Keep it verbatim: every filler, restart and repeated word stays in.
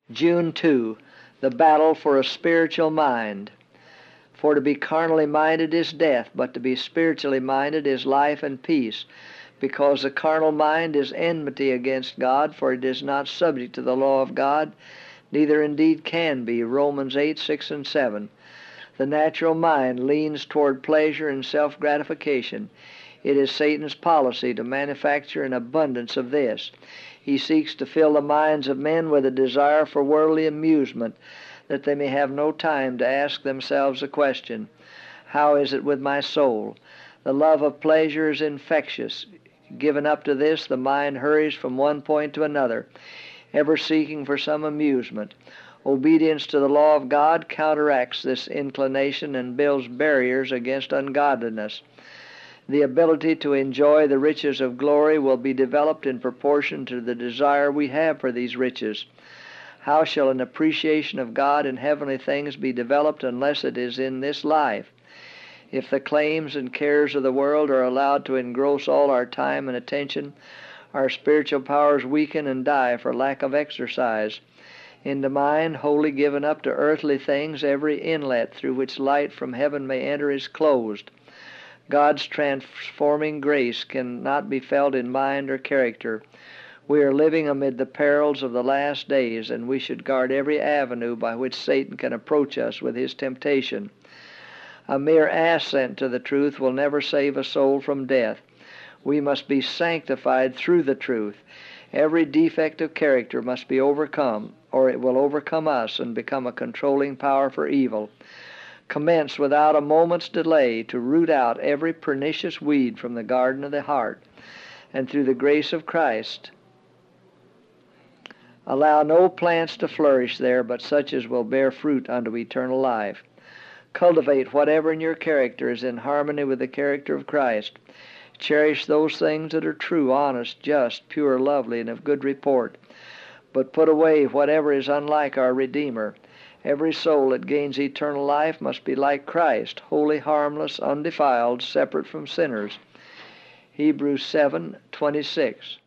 June second. The battle for a spiritual mind. For to be carnally minded is death, but to be spiritually minded is life and peace. Because the carnal mind is enmity against God, for it is not subject to the law of God, neither indeed can be. Romans eight, six and seven. The natural mind leans toward pleasure and self-gratification. It is Satan's policy to manufacture an abundance of this. He seeks to fill the minds of men with a desire for worldly amusement, that they may have no time to ask themselves the question, how is it with my soul? The love of pleasure is infectious. Given up to this, the mind hurries from one point to another, ever seeking for some amusement. Obedience to the law of God counteracts this inclination and builds barriers against ungodliness. The ability to enjoy the riches of glory will be developed in proportion to the desire we have for these riches. How shall an appreciation of God and heavenly things be developed unless it is in this life? If the claims and cares of the world are allowed to engross all our time and attention, our spiritual powers weaken and die for lack of exercise. In the mind wholly given up to earthly things, every inlet through which light from heaven may enter is closed. God's transforming grace cannot be felt in mind or character. We are living amid the perils of the last days, and we should guard every avenue by which Satan can approach us with his temptation. A mere assent to the truth will never save a soul from death. We must be sanctified through the truth. Every defect of character must be overcome, or it will overcome us and become a controlling power for evil. Commence without a moment's delay to root out every pernicious weed from the garden of the heart, and through the grace of Christ, allow no plants to flourish there but such as will bear fruit unto eternal life. Cultivate whatever in your character is in harmony with the character of Christ. Cherish those things that are true, honest, just, pure, lovely, and of good report. But put away whatever is unlike our Redeemer. Every soul that gains eternal life must be like Christ, holy, harmless, undefiled, separate from sinners. Hebrews seven twenty-six.